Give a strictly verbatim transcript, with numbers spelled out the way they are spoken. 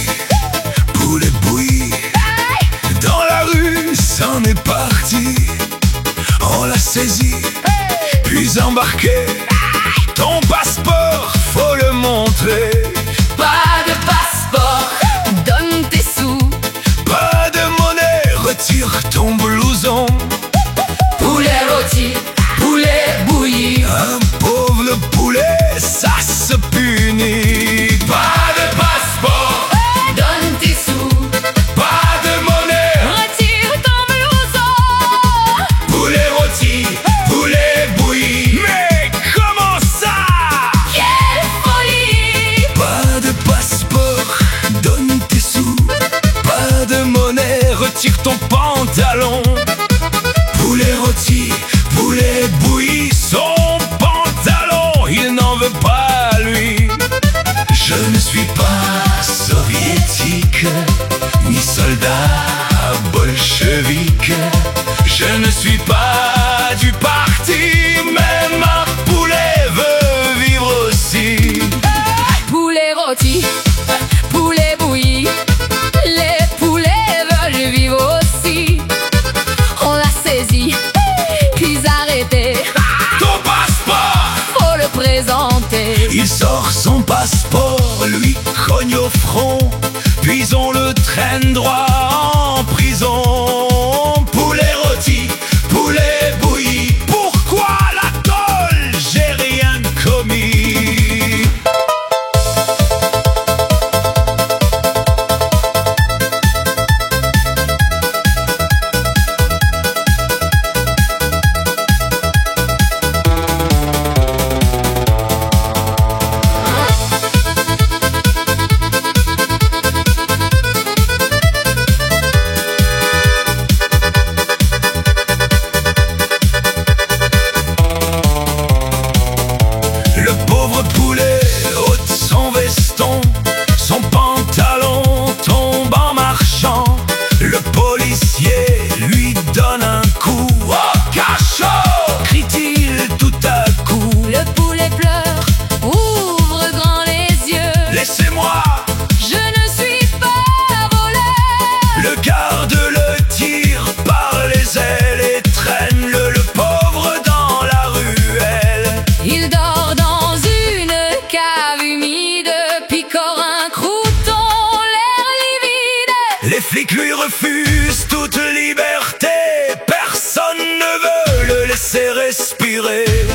poulet bouilli. Dans la rue, c'en est parti. On l'a saisi, puis embarqué. Ton passeport, faut le montrer. Pas de passeport, donne tes sous. Pas de monnaie, retire ton blouson. Poulet rôti, poulet bouilli. Un pauvre le poulet, ça se punit. Pas de passeport, Donne tes sous. pas de monnaie. Retire ton blouson. Poulet rôti, poulet bouilli. Mais comment ça? Quelle folie! Pas de passeport, donne tes sous. Pas de monnaie, retire ton pantalon. Poulet rôti, poulet bouilli. Son pantalon, il n'en veut pas lui. Je ne suis pas soviétique, ni soldat bolchevique. Je ne suis pas du parti, mais ma poulet veut vivre aussi. Poulet rôti, poulet bouilli. Les poulets veulent vivre aussi. On l'a saisi, puis arrêté. Ton passeport! Faut le présenter. Il sort son passeport, lui cogne au front, puis on le traîne droit en prison. Poulet rôti, poulet bouilli. Pourquoi la tôle? J'ai rien commis. Le pauvre poulet ôte son veston, son pantalon tombe en marchant. Le policier lui donne un coup. Oh, cachot! Crie-t-il tout à coup. Le poulet pleure, ouvre grand les yeux. Laissez-moi! Je ne suis pas voleur. Le garde le tire par les ailes et traîne-le, le pauvre, dans la ruelle. Il dort dans une cave humide, picore un crouton, l'air livide. Les flics lui refusent toute liberté. Personne ne veut le laisser respirer.